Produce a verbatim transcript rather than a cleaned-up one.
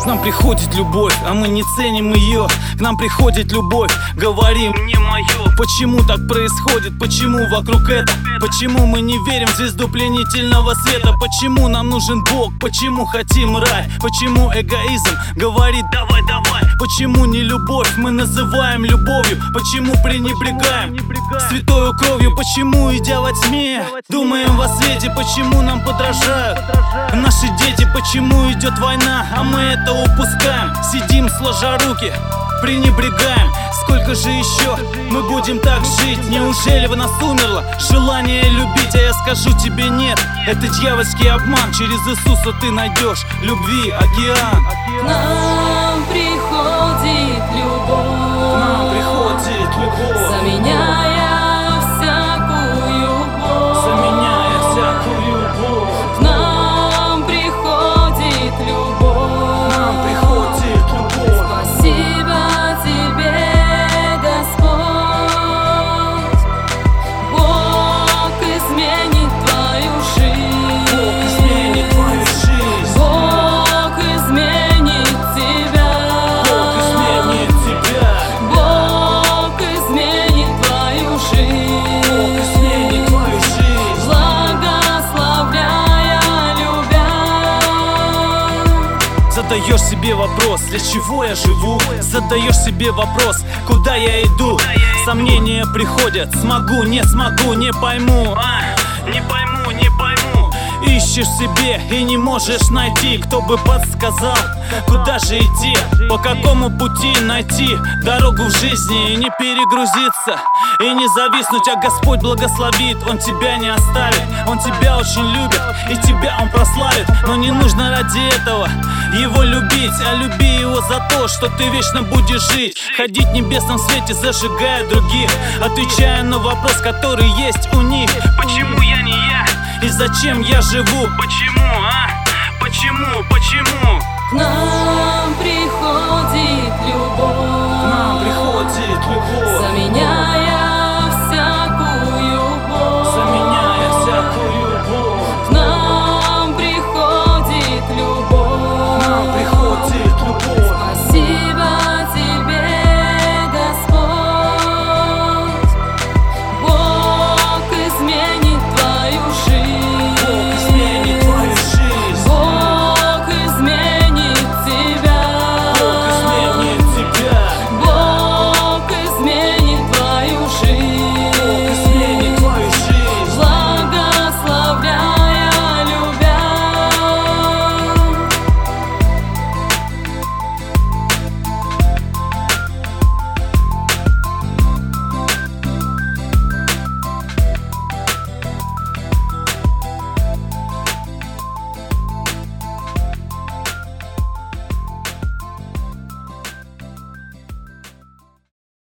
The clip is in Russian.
нам приходит любовь, а мы не ценим ее. К нам приходит любовь, говорим не мое. Почему так происходит, почему вокруг это? Почему мы не верим в звезду пленительного света? Почему нам нужен Бог, почему хотим рай? Почему эгоизм говорит давай, давай? Почему не любовь мы называем любовью? Почему пренебрегаем святою кровью? Почему, идя во тьме, думаем во свете? Почему нам подражают наши дети? Почему идет война, а мы это упускаем? Сидим сложа руки, пренебрегаем. Сколько же еще мы будем так жить? Неужели в нас умерло желание любить? А я скажу тебе нет, это дьявольский обман. Через Иисуса ты найдешь любви океан. К нам приходит любовь, К нам приходит любовь, заменяя всякую боль. заменяя всякую боль. К нам приходит любовь, К нам приходит любовь. спасибо тебе, Господь. Бог изменит твою жизнь, Бог изменит твою жизнь, Бог изменит тебя, Бог изменит тебя, Бог изменит твою жизнь, Бог изменит твою жизнь. благословляя, любя. Задаешь себе вопрос, для чего я живу? Задаешь себе вопрос, куда я иду? Сомнения приходят, смогу, не смогу, не пойму, а, не пойму, не пойму. Ищешь себе и не можешь найти, кто бы подсказал, куда же идти, по какому пути найти дорогу в жизни и не перегрузиться, и не зависнуть, а Господь благословит, Он тебя не оставит, Он тебя очень любит, и тебя Он прославит. Но не нужно ради этого Его любить, а люби Его за то, что ты вечно будешь жить, ходить в небесном свете, зажигая других, отвечая на вопрос, который есть у них. Почему я не я? И зачем я живу? Почему, а? Почему, почему? К нам приходит любовь, К нам приходит любовь, заменяя